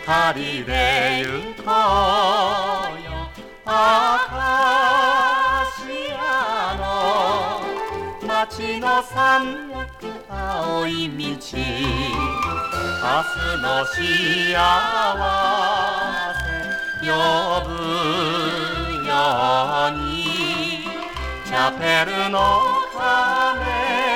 二人で行こうよアカシアの街の山脈青い道明日の幸せ呼ぶようにチャペルの鐘